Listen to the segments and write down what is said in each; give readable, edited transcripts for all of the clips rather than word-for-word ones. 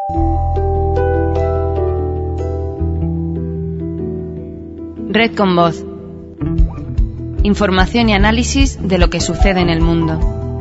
Red con Voz. Información y análisis de lo que sucede en el mundo.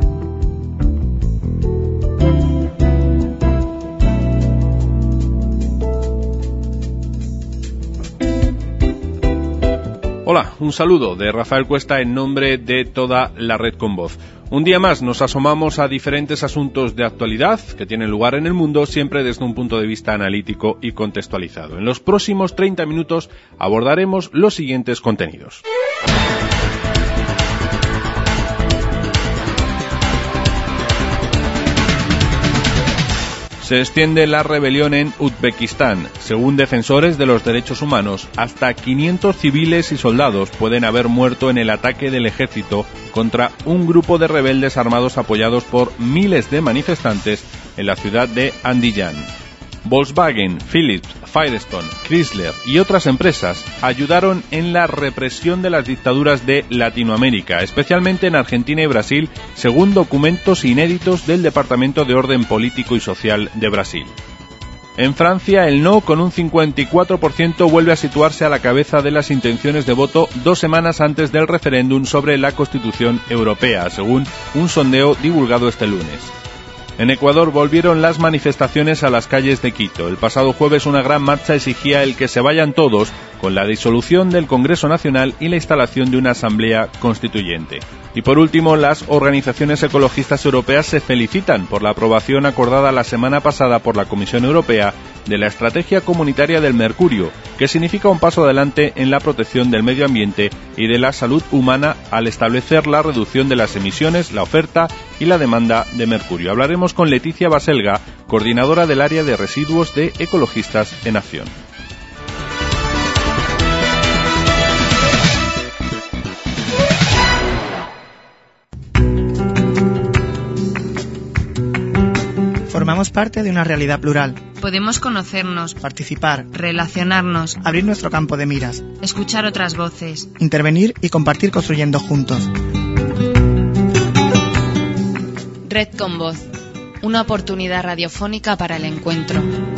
Hola, un saludo de Rafael Cuesta en nombre de toda la Red con Voz. Un día más nos asomamos a diferentes asuntos de actualidad que tienen lugar en el mundo, siempre desde un punto de vista analítico y contextualizado. En los próximos 30 minutos abordaremos los siguientes contenidos. Se extiende la rebelión en Uzbekistán. Según defensores de los derechos humanos, hasta 500 civiles y soldados pueden haber muerto en el ataque del ejército contra un grupo de rebeldes armados apoyados por miles de manifestantes en la ciudad de Andijan. Volkswagen, Philips, Firestone, Chrysler y otras empresas ayudaron en la represión de las dictaduras de Latinoamérica, especialmente en Argentina y Brasil, según documentos inéditos del Departamento de Orden Político y Social de Brasil. En Francia, el no, con un 54%, vuelve a situarse a la cabeza de las intenciones de voto 2 semanas antes del referéndum sobre la Constitución Europea, según un sondeo divulgado este lunes. En Ecuador volvieron las manifestaciones a las calles de Quito. El pasado jueves una gran marcha exigía el que se vayan todos, con la disolución del Congreso Nacional y la instalación de una asamblea constituyente. Y por último, las organizaciones ecologistas europeas se felicitan por la aprobación acordada la semana pasada por la Comisión Europea de la Estrategia Comunitaria del Mercurio, que significa un paso adelante en la protección del medio ambiente y de la salud humana al establecer la reducción de las emisiones, la oferta y la demanda de mercurio. Hablaremos con Leticia Baselga, coordinadora del área de residuos de Ecologistas en Acción. Formamos parte de una realidad plural. Podemos conocernos, Participar, relacionarnos, abrir nuestro campo de miras, escuchar otras voces, intervenir y compartir construyendo juntos. Red con Voz. Una oportunidad radiofónica para el encuentro.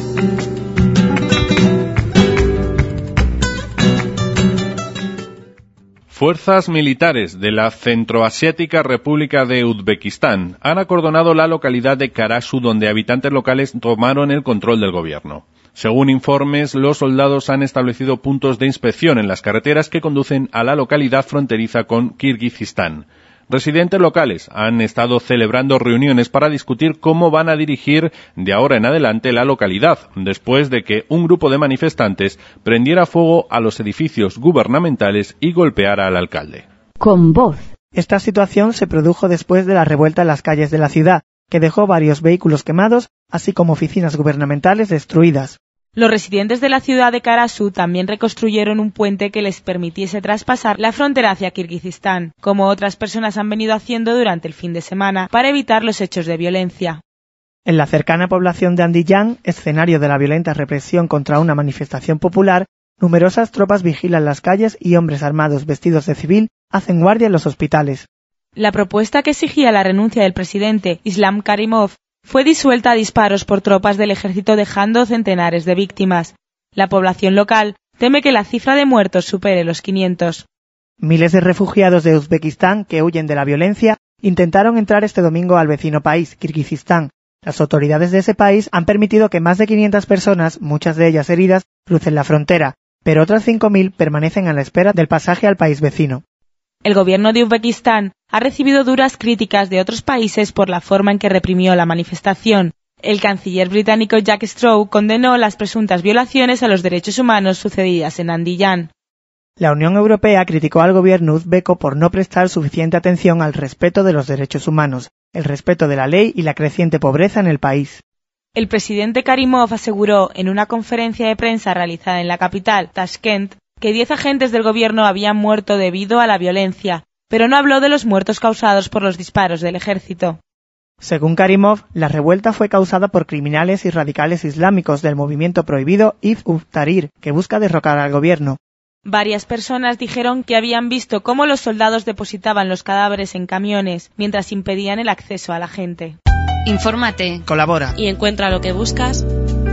Fuerzas militares de la Centroasiática República de Uzbekistán han acordonado la localidad de Karasu, donde habitantes locales tomaron el control del gobierno. Según informes, los soldados han establecido puntos de inspección en las carreteras que conducen a la localidad fronteriza con Kirguistán. Residentes locales han estado celebrando reuniones para discutir cómo van a dirigir de ahora en adelante la localidad, después de que un grupo de manifestantes prendiera fuego a los edificios gubernamentales y golpeara al alcalde. Con Voz. Esta situación se produjo después de la revuelta en las calles de la ciudad, que dejó varios vehículos quemados, así como oficinas gubernamentales destruidas. Los residentes de la ciudad de Karasu también reconstruyeron un puente que les permitiese traspasar la frontera hacia Kirguistán, como otras personas han venido haciendo durante el fin de semana, para evitar los hechos de violencia. En la cercana población de Andijan, escenario de la violenta represión contra una manifestación popular, numerosas tropas vigilan las calles y hombres armados vestidos de civil hacen guardia en los hospitales. La propuesta que exigía la renuncia del presidente Islam Karimov fue disuelta a disparos por tropas del ejército, dejando centenares de víctimas. La población local teme que la cifra de muertos supere los 500. Miles de refugiados de Uzbekistán que huyen de la violencia intentaron entrar este domingo al vecino país, Kirguistán. Las autoridades de ese país han permitido que más de 500 personas, muchas de ellas heridas, crucen la frontera, pero otras 5.000 permanecen a la espera del pasaje al país vecino. El gobierno de Uzbekistán ha recibido duras críticas de otros países por la forma en que reprimió la manifestación. El canciller británico Jack Straw condenó las presuntas violaciones a los derechos humanos sucedidas en Andijan. La Unión Europea criticó al gobierno uzbeco por no prestar suficiente atención al respeto de los derechos humanos, el respeto de la ley y la creciente pobreza en el país. El presidente Karimov aseguró en una conferencia de prensa realizada en la capital, Tashkent, que 10 agentes del gobierno habían muerto debido a la violencia, pero no habló de los muertos causados por los disparos del ejército. Según Karimov, la revuelta fue causada por criminales y radicales islámicos del movimiento prohibido Hizb ut-Tahrir, que busca derrocar al gobierno. Varias personas dijeron que habían visto cómo los soldados depositaban los cadáveres en camiones mientras impedían el acceso a la gente. Infórmate, colabora y encuentra lo que buscas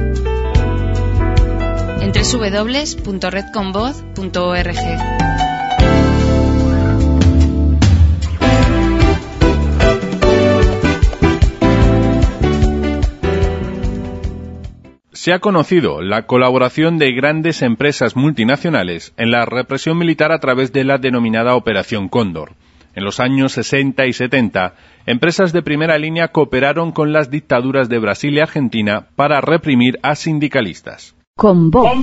en www.redconvoz.org. Se ha conocido la colaboración de grandes empresas multinacionales en la represión militar a través de la denominada Operación Cóndor. En los años 60 y 70, empresas de primera línea cooperaron con las dictaduras de Brasil y Argentina para reprimir a sindicalistas. Con voz.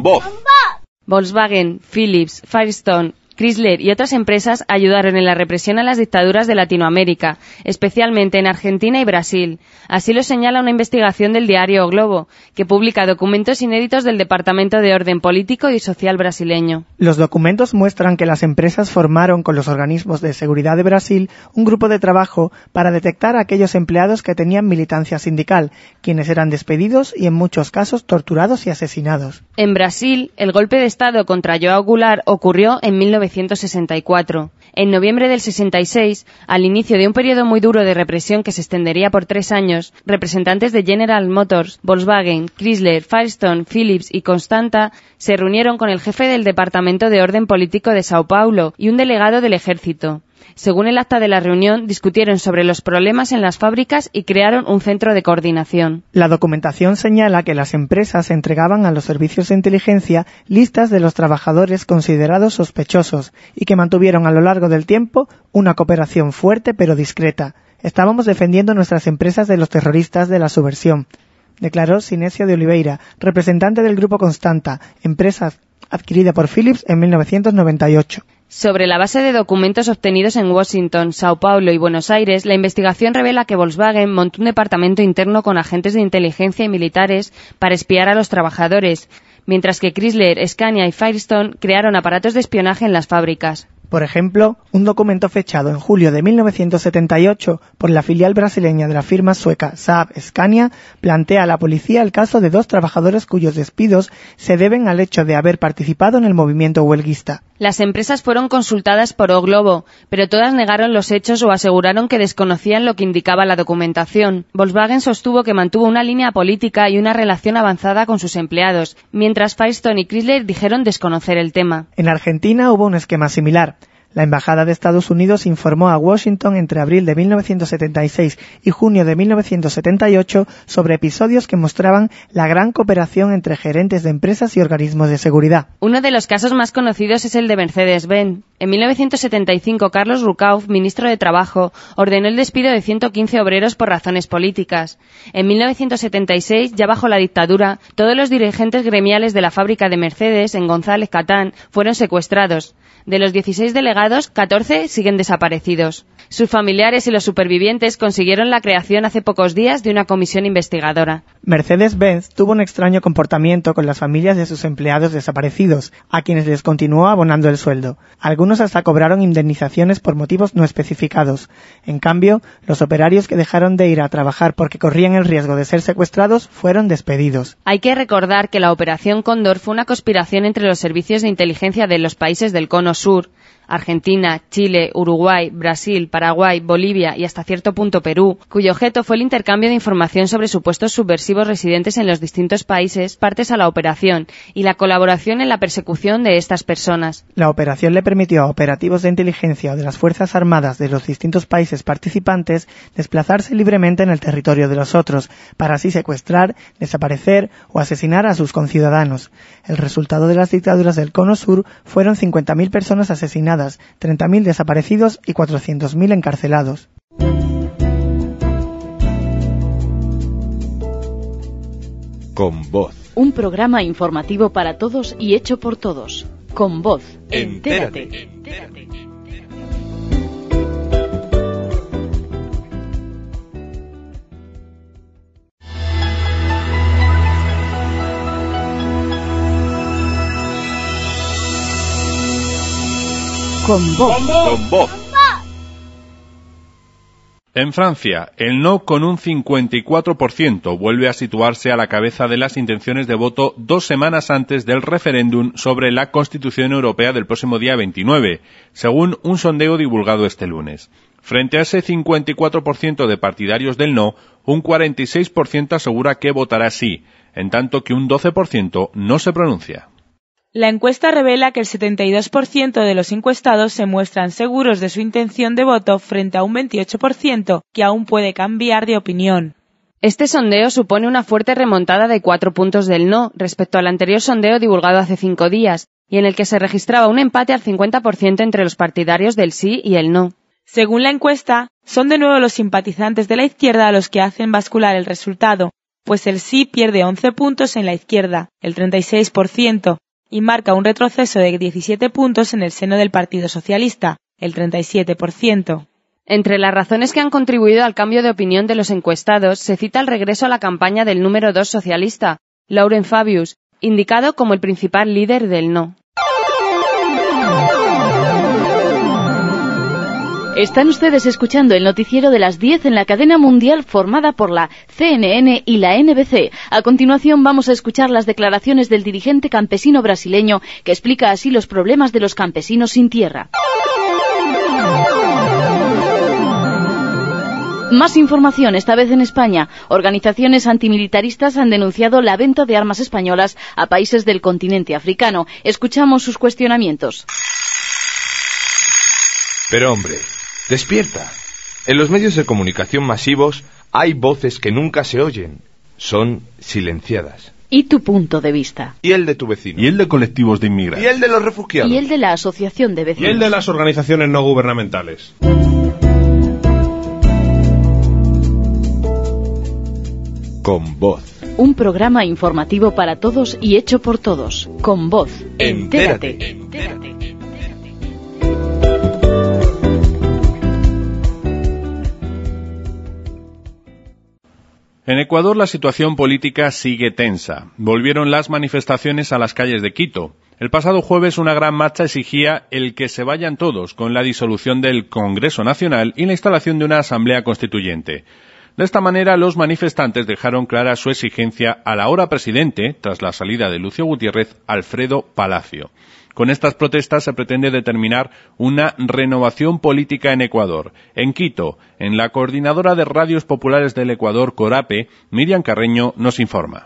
Volkswagen, Philips, Firestone, Chrysler y otras empresas ayudaron en la represión a las dictaduras de Latinoamérica, especialmente en Argentina y Brasil. Así lo señala una investigación del diario O Globo, que publica documentos inéditos del Departamento de Orden Político y Social brasileño. Los documentos muestran que las empresas formaron con los organismos de seguridad de Brasil un grupo de trabajo para detectar a aquellos empleados que tenían militancia sindical, quienes eran despedidos y en muchos casos torturados y asesinados. En Brasil, el golpe de Estado contra João Goulart ocurrió en 1964. En noviembre del 66, al inicio de un periodo muy duro de represión que se extendería por 3 años, representantes de General Motors, Volkswagen, Chrysler, Firestone, Philips y Constanta se reunieron con el jefe del Departamento de Orden Político de Sao Paulo y un delegado del Ejército. Según el acta de la reunión, discutieron sobre los problemas en las fábricas y crearon un centro de coordinación. La documentación señala que las empresas entregaban a los servicios de inteligencia listas de los trabajadores considerados sospechosos y que mantuvieron a lo largo del tiempo una cooperación fuerte pero discreta. Estábamos defendiendo nuestras empresas de los terroristas de la subversión, declaró Sinesio de Oliveira, representante del Grupo Constanta, empresa adquirida por Philips en 1998. Sobre la base de documentos obtenidos en Washington, Sao Paulo y Buenos Aires, la investigación revela que Volkswagen montó un departamento interno con agentes de inteligencia y militares para espiar a los trabajadores, mientras que Chrysler, Scania y Firestone crearon aparatos de espionaje en las fábricas. Por ejemplo, un documento fechado en julio de 1978 por la filial brasileña de la firma sueca Saab Scania plantea a la policía el caso de 2 trabajadores cuyos despidos se deben al hecho de haber participado en el movimiento huelguista. Las empresas fueron consultadas por O Globo, pero todas negaron los hechos o aseguraron que desconocían lo que indicaba la documentación. Volkswagen sostuvo que mantuvo una línea política y una relación avanzada con sus empleados, mientras Firestone y Chrysler dijeron desconocer el tema. En Argentina hubo un esquema similar. La Embajada de Estados Unidos informó a Washington entre abril de 1976 y junio de 1978 sobre episodios que mostraban la gran cooperación entre gerentes de empresas y organismos de seguridad. Uno de los casos más conocidos es el de Mercedes-Benz. En 1975, Carlos Rucauf, ministro de Trabajo, ordenó el despido de 115 obreros por razones políticas. En 1976, ya bajo la dictadura, todos los dirigentes gremiales de la fábrica de Mercedes en González Catán fueron secuestrados. De los 16 delegados, 14 siguen desaparecidos. Sus familiares y los supervivientes consiguieron la creación hace pocos días de una comisión investigadora. Mercedes-Benz tuvo un extraño comportamiento con las familias de sus empleados desaparecidos, a quienes les continuó abonando el sueldo. Algunos hasta cobraron indemnizaciones por motivos no especificados. En cambio, los operarios que dejaron de ir a trabajar porque corrían el riesgo de ser secuestrados fueron despedidos. Hay que recordar que la Operación Cóndor fue una conspiración entre los servicios de inteligencia de los países del Cono Sur, Argentina, Chile, Uruguay, Brasil, Paraguay, Bolivia y hasta cierto punto Perú, cuyo objeto fue el intercambio de información sobre supuestos subversivos residentes en los distintos países partes a la operación y la colaboración en la persecución de estas personas. La operación le permitió a operativos de inteligencia o de las Fuerzas Armadas de los distintos países participantes desplazarse libremente en el territorio de los otros, para así secuestrar, desaparecer o asesinar a sus conciudadanos. El resultado de las dictaduras del Cono Sur fueron 50.000 personas asesinadas, 30.000 desaparecidos y 400.000 encarcelados. Con voz. Un programa informativo para todos y hecho por todos. Con voz. Entérate. Con voz. Con voz. En Francia, el no con un 54% vuelve a situarse a la cabeza de las intenciones de voto 2 semanas antes del referéndum sobre la Constitución Europea del próximo día 29, según un sondeo divulgado este lunes. Frente a ese 54% de partidarios del no, un 46% asegura que votará sí, en tanto que un 12% no se pronuncia. La encuesta revela que el 72% de los encuestados se muestran seguros de su intención de voto frente a un 28% que aún puede cambiar de opinión. Este sondeo supone una fuerte remontada de 4 puntos del no respecto al anterior sondeo divulgado hace 5 días, y en el que se registraba un empate al 50% entre los partidarios del sí y el no. Según la encuesta, son de nuevo los simpatizantes de la izquierda los que hacen bascular el resultado, pues el sí pierde 11 puntos en la izquierda, el 36%, y marca un retroceso de 17 puntos en el seno del Partido Socialista, el 37%. Entre las razones que han contribuido al cambio de opinión de los encuestados se cita el regreso a la campaña del número 2 socialista, Laurent Fabius, indicado como el principal líder del no. Están ustedes escuchando el noticiero de las 10 en la cadena mundial formada por la CNN y la NBC. A continuación vamos a escuchar las declaraciones del dirigente campesino brasileño que explica así los problemas de los campesinos sin tierra. Más información, esta vez en España. Organizaciones antimilitaristas han denunciado la venta de armas españolas a países del continente africano. Escuchamos sus cuestionamientos. Pero hombre, despierta. En los medios de comunicación masivos hay voces que nunca se oyen. Son silenciadas. ¿Y tu punto de vista? ¿Y el de tu vecino? ¿Y el de colectivos de inmigrantes? ¿Y el de los refugiados? ¿Y el de la asociación de vecinos? ¿Y el de las organizaciones no gubernamentales? Con Voz. Un programa informativo para todos y hecho por todos. Con Voz. Entérate. En Ecuador la situación política sigue tensa. Volvieron las manifestaciones a las calles de Quito. El pasado jueves una gran marcha exigía el que se vayan todos, con la disolución del Congreso Nacional y la instalación de una asamblea constituyente. De esta manera, los manifestantes dejaron clara su exigencia al ahora presidente, tras la salida de Lucio Gutiérrez, Alfredo Palacio. Con estas protestas se pretende determinar una renovación política en Ecuador. En Quito, en la Coordinadora de Radios Populares del Ecuador, CORAPE, Miriam Carreño nos informa.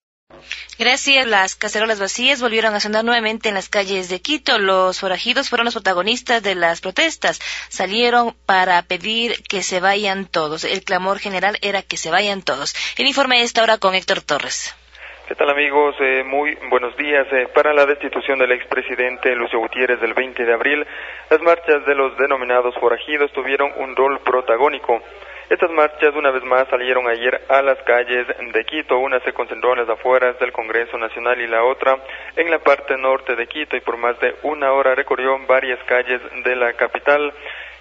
Gracias. Las cacerolas vacías volvieron a sonar nuevamente en las calles de Quito. Los forajidos fueron los protagonistas de las protestas. Salieron para pedir que se vayan todos. El clamor general era que se vayan todos. El informe de esta hora con Héctor Torres. ¿Qué tal, amigos? Muy buenos días. Para la destitución del expresidente Lucio Gutiérrez del 20 de abril, las marchas de los denominados forajidos tuvieron un rol protagónico. Estas marchas una vez más salieron ayer a las calles de Quito. Una se concentró en las afueras del Congreso Nacional y la otra en la parte norte de Quito, y por más de una hora recorrió varias calles de la capital.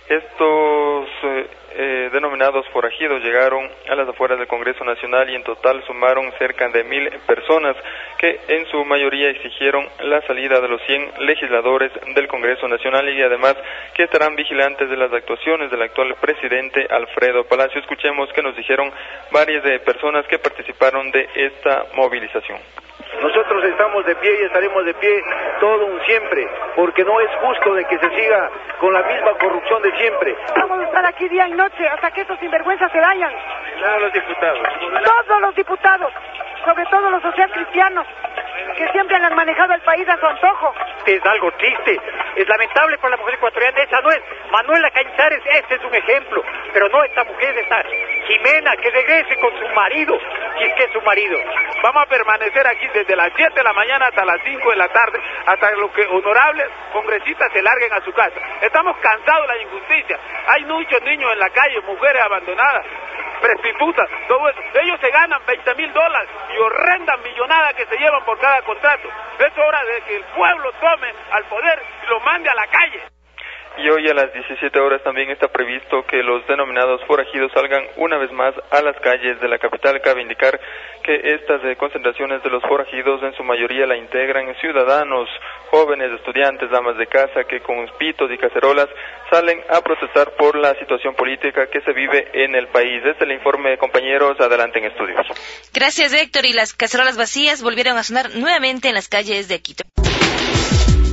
Estos denominados forajidos llegaron a las afueras del Congreso Nacional y en total sumaron cerca de 1,000 personas que en su mayoría exigieron la salida de los 100 legisladores del Congreso Nacional y además que estarán vigilantes de las actuaciones del actual presidente Alfredo Palacio. Escuchemos qué nos dijeron varias personas que participaron de esta movilización. Nosotros estamos de pie y estaremos de pie todo un siempre, porque no es justo de que se siga con la misma corrupción de siempre. Vamos a estar aquí día y noche hasta que estos sinvergüenzas se vayan. Los diputados. Todos los diputados, sobre todo los socialcristianos, que siempre han manejado el país a su antojo. Es algo triste, es lamentable para la mujer ecuatoriana. Esa no es Manuela Cañizares, este es un ejemplo, pero no esta mujer, esta Jimena, que regrese con su marido, si es que es su marido. Vamos a permanecer aquí desde las 7 de la mañana hasta las 5 de la tarde, hasta lo que honorables congresistas se larguen a su casa. Estamos cansados de la injusticia. Hay muchos niños en la calle, mujeres abandonadas, prostitutas, todo eso. Ellos se ganan $20,000 y horrenda millonada que se llevan por cada contrato. Es hora de que el pueblo tome al poder y lo mande a la calle. Y hoy a las 17 horas también está previsto que los denominados forajidos salgan una vez más a las calles de la capital. Cabe indicar que estas concentraciones de los forajidos en su mayoría la integran ciudadanos, jóvenes, estudiantes, damas de casa que con pitos y cacerolas salen a protestar por la situación política que se vive en el país. Este es el informe, compañeros. Adelante en estudios. Gracias, Héctor. Y las cacerolas vacías volvieron a sonar nuevamente en las calles de Quito.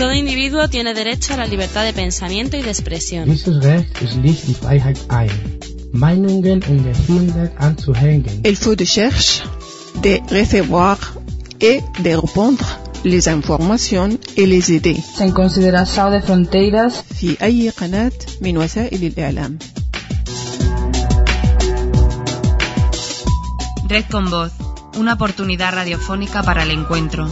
Todo individuo tiene derecho a la libertad de pensamiento y de expresión. Dieses Recht schließt die Freiheit ein, Meinungen ungehindert anzuhängen. Il faut de chercher, de recevoir et de répondre les informations et les idées. Sem consideração de fronteiras. في أي قناة من وسائل الإعلام. Red con Voz, una oportunidad radiofónica para el encuentro.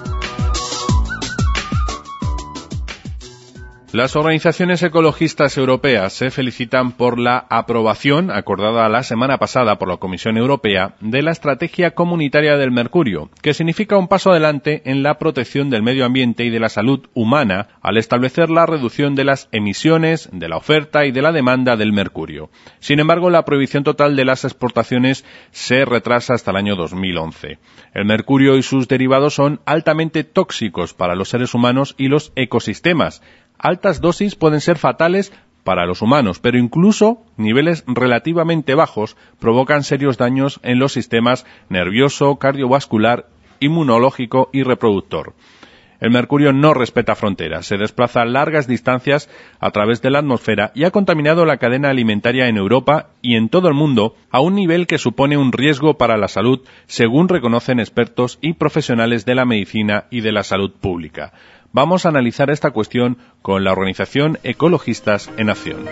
Las organizaciones ecologistas europeas se felicitan por la aprobación, acordada la semana pasada por la Comisión Europea, de la Estrategia Comunitaria del Mercurio, que significa un paso adelante en la protección del medio ambiente y de la salud humana al establecer la reducción de las emisiones, de la oferta y de la demanda del mercurio. Sin embargo, la prohibición total de las exportaciones se retrasa hasta el año 2011. El mercurio y sus derivados son altamente tóxicos para los seres humanos y los ecosistemas. Altas dosis pueden ser fatales para los humanos, pero incluso niveles relativamente bajos provocan serios daños en los sistemas nervioso, cardiovascular, inmunológico y reproductor. El mercurio no respeta fronteras, se desplaza a largas distancias a través de la atmósfera y ha contaminado la cadena alimentaria en Europa y en todo el mundo a un nivel que supone un riesgo para la salud, según reconocen expertos y profesionales de la medicina y de la salud pública. Vamos a analizar esta cuestión con la organización Ecologistas en Acción.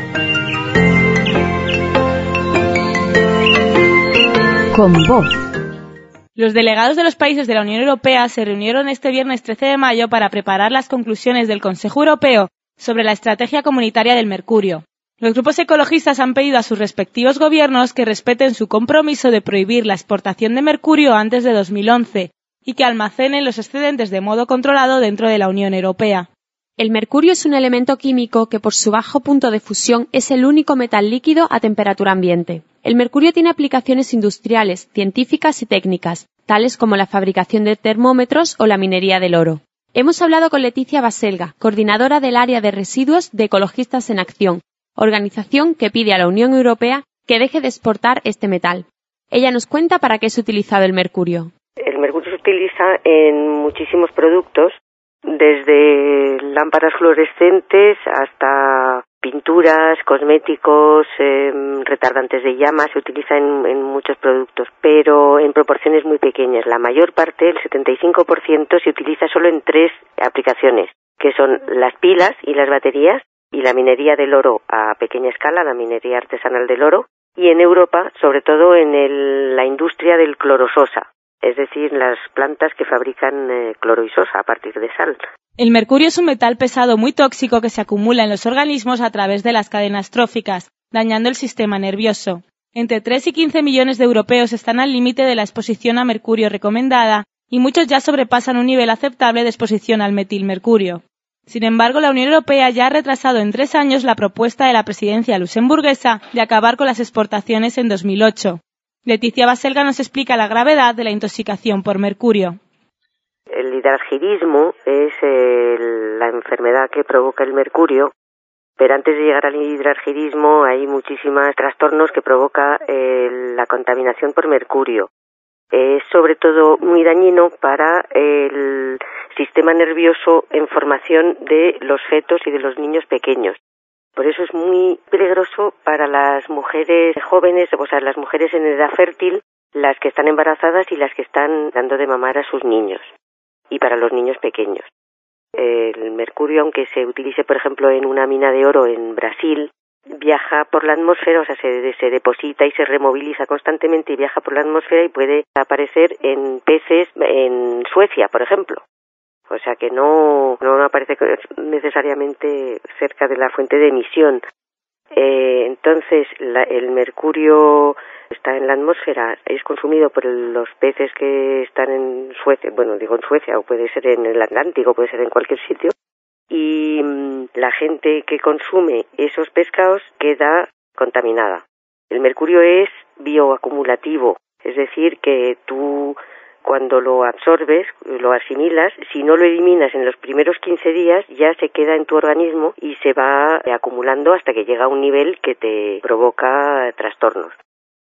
Con Voz. Los delegados de los países de la Unión Europea se reunieron este viernes 13 de mayo para preparar las conclusiones del Consejo Europeo sobre la estrategia comunitaria del mercurio. Los grupos ecologistas han pedido a sus respectivos gobiernos que respeten su compromiso de prohibir la exportación de mercurio antes de 2011 y que almacenen los excedentes de modo controlado dentro de la Unión Europea. El mercurio es un elemento químico que por su bajo punto de fusión es el único metal líquido a temperatura ambiente. El mercurio tiene aplicaciones industriales, científicas y técnicas, tales como la fabricación de termómetros o la minería del oro. Hemos hablado con Leticia Baselga, coordinadora del área de residuos de Ecologistas en Acción, organización que pide a la Unión Europea que deje de exportar este metal. Ella nos cuenta para qué es utilizado el mercurio. El mercurio se utiliza en muchísimos productos, desde lámparas fluorescentes hasta pinturas, cosméticos, retardantes de llama. Se utiliza en muchos productos, pero en proporciones muy pequeñas. La mayor parte, el 75%, se utiliza solo en 3 aplicaciones, que son las pilas y las baterías y la minería del oro a pequeña escala, la minería artesanal del oro, y en Europa, sobre todo en la industria del clorososa. Es decir, las plantas que fabrican cloro y sosa a partir de sal. El mercurio es un metal pesado muy tóxico que se acumula en los organismos a través de las cadenas tróficas, dañando el sistema nervioso. Entre 3 y 15 millones de europeos están al límite de la exposición a mercurio recomendada y muchos ya sobrepasan un nivel aceptable de exposición al metilmercurio. Sin embargo, la Unión Europea ya ha retrasado en 3 años la propuesta de la presidencia luxemburguesa de acabar con las exportaciones en 2008. Leticia Baselga nos explica la gravedad de la intoxicación por mercurio. El hidrargirismo es la enfermedad que provoca el mercurio, pero antes de llegar al hidrargirismo hay muchísimos trastornos que provoca la contaminación por mercurio. Es sobre todo muy dañino para el sistema nervioso en formación de los fetos y de los niños pequeños. Por eso es muy peligroso para las mujeres jóvenes, o sea, las mujeres en edad fértil, las que están embarazadas y las que están dando de mamar a sus niños, y para los niños pequeños. El mercurio, aunque se utilice, por ejemplo, en una mina de oro en Brasil, viaja por la atmósfera, o sea, se deposita y se removiliza constantemente y viaja por la atmósfera y puede aparecer en peces en Suecia, por ejemplo. O sea que no aparece necesariamente cerca de la fuente de emisión. Entonces, el mercurio está en la atmósfera, es consumido por los peces que están en Suecia, bueno, digo en Suecia, o puede ser en el Atlántico, puede ser en cualquier sitio, y la gente que consume esos pescados queda contaminada. El mercurio es bioacumulativo, es decir, que tú cuando lo absorbes, lo asimilas, si no lo eliminas en los primeros 15 días, ya se queda en tu organismo y se va acumulando hasta que llega a un nivel que te provoca trastornos.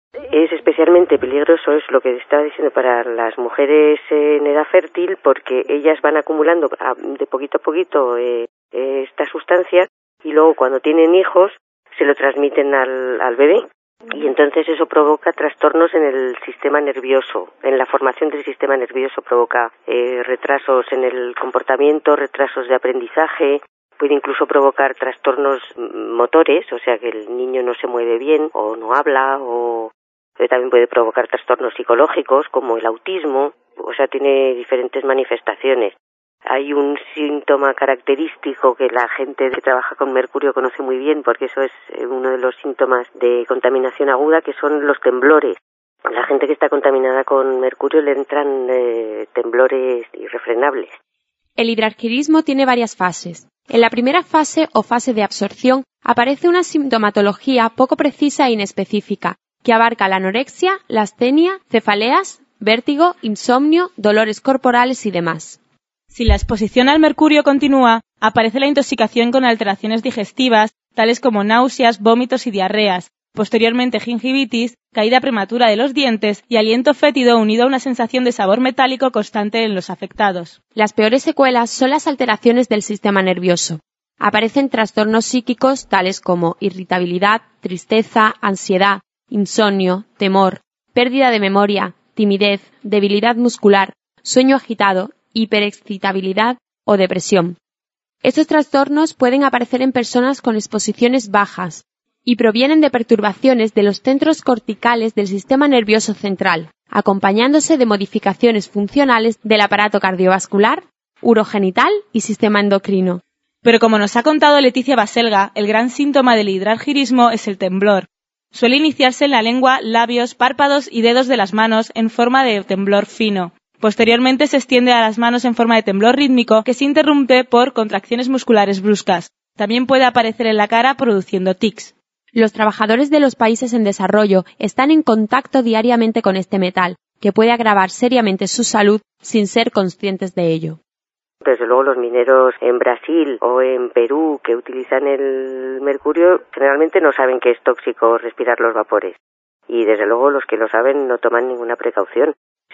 Es especialmente peligroso, es lo que estaba diciendo, para las mujeres en edad fértil, porque ellas van acumulando de poquito a poquito esta sustancia y luego cuando tienen hijos se lo transmiten al bebé. Y entonces eso provoca trastornos en el sistema nervioso, en la formación del sistema nervioso, provoca retrasos en el comportamiento, retrasos de aprendizaje, puede incluso provocar trastornos motores, o sea que el niño no se mueve bien o no habla, o también puede provocar trastornos psicológicos como el autismo, o sea, tiene diferentes manifestaciones. Hay un síntoma característico que la gente que trabaja con mercurio conoce muy bien, porque eso es uno de los síntomas de contaminación aguda, que son los temblores. La gente que está contaminada con mercurio le entran temblores irrefrenables. El hidrarquirismo tiene varias fases. En la primera fase o fase de absorción aparece una sintomatología poco precisa e inespecífica, que abarca la anorexia, la astenia, cefaleas, vértigo, insomnio, dolores corporales y demás. Si la exposición al mercurio continúa, aparece la intoxicación con alteraciones digestivas, tales como náuseas, vómitos y diarreas, posteriormente gingivitis, caída prematura de los dientes y aliento fétido unido a una sensación de sabor metálico constante en los afectados. Las peores secuelas son las alteraciones del sistema nervioso. Aparecen trastornos psíquicos tales como irritabilidad, tristeza, ansiedad, insomnio, temor, pérdida de memoria, timidez, debilidad muscular, sueño agitado, hiperexcitabilidad o depresión. Estos trastornos pueden aparecer en personas con exposiciones bajas y provienen de perturbaciones de los centros corticales del sistema nervioso central, acompañándose de modificaciones funcionales del aparato cardiovascular, urogenital y sistema endocrino. Pero como nos ha contado Leticia Baselga, el gran síntoma del hidrargirismo es el temblor. Suele iniciarse en la lengua, labios, párpados y dedos de las manos en forma de temblor fino. Posteriormente se extiende a las manos en forma de temblor rítmico que se interrumpe por contracciones musculares bruscas. También puede aparecer en la cara produciendo tics. Los trabajadores de los países en desarrollo están en contacto diariamente con este metal, que puede agravar seriamente su salud sin ser conscientes de ello. Desde luego los mineros en Brasil o en Perú que utilizan el mercurio generalmente no saben que es tóxico respirar los vapores. Y desde luego los que lo saben no toman ninguna precaución.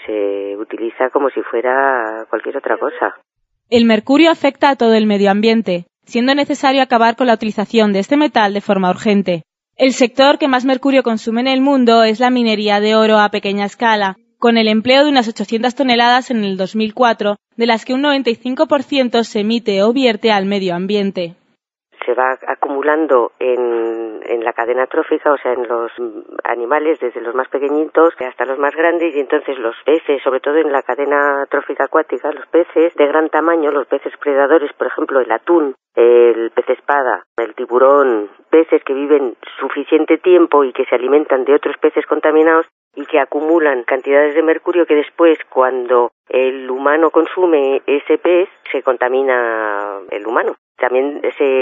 Se utiliza como si fuera cualquier otra cosa. El mercurio afecta a todo el medio ambiente, siendo necesario acabar con la utilización de este metal de forma urgente. El sector que más mercurio consume en el mundo es la minería de oro a pequeña escala, con el empleo de unas 800 toneladas en el 2004, de las que un 95% se emite o vierte al medio ambiente. Se va acumulando en la cadena trófica, o sea, en los animales, desde los más pequeñitos hasta los más grandes, y entonces los peces, sobre todo en la cadena trófica acuática, los peces de gran tamaño, los peces predadores, por ejemplo, el atún, el pez espada, el tiburón, peces que viven suficiente tiempo y que se alimentan de otros peces contaminados y que acumulan cantidades de mercurio que después, cuando el humano consume ese pez, se contamina el humano. También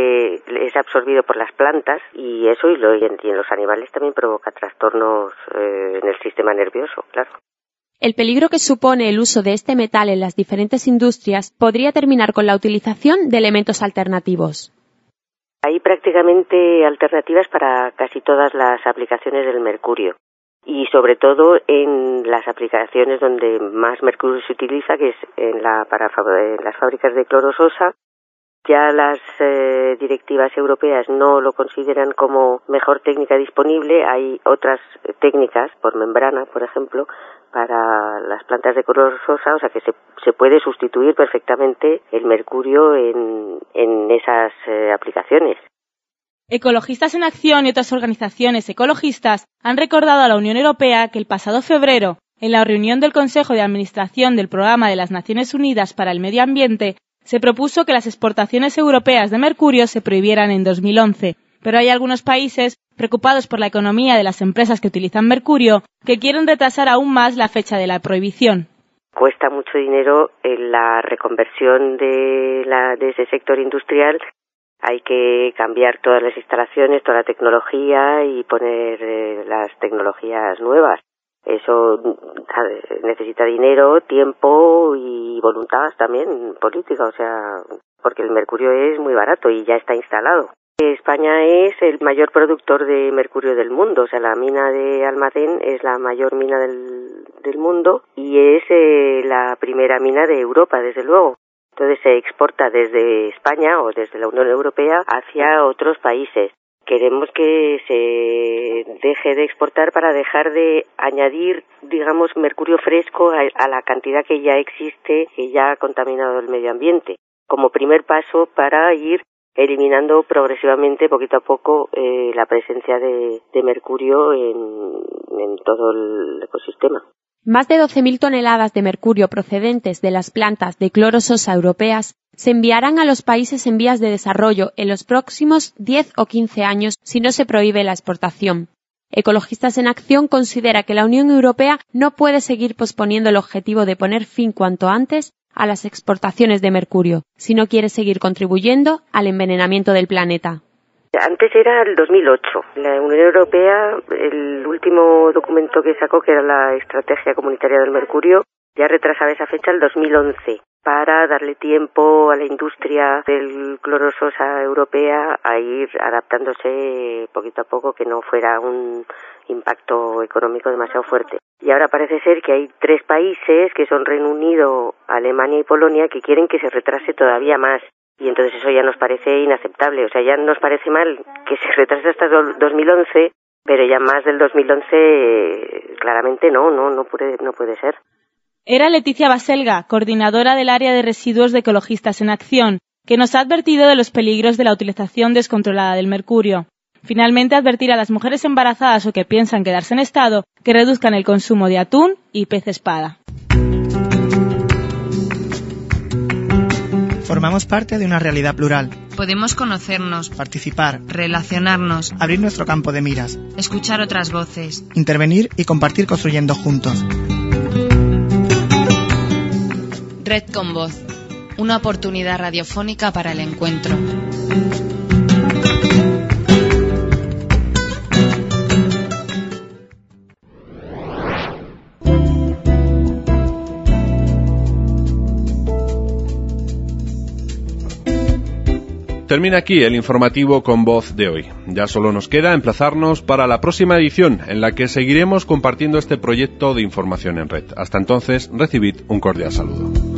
es absorbido por las plantas y eso y en los animales también provoca trastornos en el sistema nervioso, claro. El peligro que supone el uso de este metal en las diferentes industrias podría terminar con la utilización de elementos alternativos. Hay prácticamente alternativas para casi todas las aplicaciones del mercurio y sobre todo en las aplicaciones donde más mercurio se utiliza, que es en las fábricas de cloro sosa. Ya las directivas europeas no lo consideran como mejor técnica disponible. Hay otras técnicas, por membrana, por ejemplo, para las plantas de cloro sosa, o sea que se puede sustituir perfectamente el mercurio en esas aplicaciones. Ecologistas en Acción y otras organizaciones ecologistas han recordado a la Unión Europea que el pasado febrero, en la reunión del Consejo de Administración del Programa de las Naciones Unidas para el Medio Ambiente, se propuso que las exportaciones europeas de mercurio se prohibieran en 2011, pero hay algunos países, preocupados por la economía de las empresas que utilizan mercurio, que quieren retrasar aún más la fecha de la prohibición. Cuesta mucho dinero en la reconversión de ese sector industrial. Hay que cambiar todas las instalaciones, toda la tecnología y poner las tecnologías nuevas. Eso necesita dinero, tiempo y voluntad también política, o sea, porque el mercurio es muy barato y ya está instalado. España es el mayor productor de mercurio del mundo, o sea, la mina de Almadén es la mayor mina del mundo y es la primera mina de Europa, desde luego. Entonces se exporta desde España o desde la Unión Europea hacia otros países. Queremos que se deje de exportar para dejar de añadir, digamos, mercurio fresco a la cantidad que ya existe, que ya ha contaminado el medio ambiente, como primer paso para ir eliminando progresivamente, poquito a poco, la presencia de mercurio en todo el ecosistema. Más de 12.000 toneladas de mercurio procedentes de las plantas de cloro-sosa europeas se enviarán a los países en vías de desarrollo en los próximos 10 o 15 años si no se prohíbe la exportación. Ecologistas en Acción considera que la Unión Europea no puede seguir posponiendo el objetivo de poner fin cuanto antes a las exportaciones de mercurio, si no quiere seguir contribuyendo al envenenamiento del planeta. Antes era el 2008. La Unión Europea, el último documento que sacó, que era la Estrategia Comunitaria del Mercurio, ya retrasaba esa fecha al 2011 para darle tiempo a la industria del cloro-sosa europea a ir adaptándose poquito a poco, que no fuera un impacto económico demasiado fuerte. Y ahora parece ser que hay 3 países, que son Reino Unido, Alemania y Polonia, que quieren que se retrase todavía más. Y entonces eso ya nos parece inaceptable. O sea, ya nos parece mal que se retrase hasta 2011, pero ya más del 2011 claramente no puede ser. Era Leticia Baselga, coordinadora del área de residuos de Ecologistas en Acción, que nos ha advertido de los peligros de la utilización descontrolada del mercurio. Finalmente, advertir a las mujeres embarazadas o que piensan quedarse en estado que reduzcan el consumo de atún y pez espada. Formamos parte de una realidad plural. Podemos conocernos, Participar, relacionarnos, abrir nuestro campo de miras, escuchar otras voces, intervenir y compartir construyendo juntos. Red con Voz, una oportunidad radiofónica para el encuentro. Termina aquí el informativo con Voz de hoy. Ya solo nos queda emplazarnos para la próxima edición, en la que seguiremos compartiendo este proyecto de información en red. Hasta entonces, recibid un cordial saludo.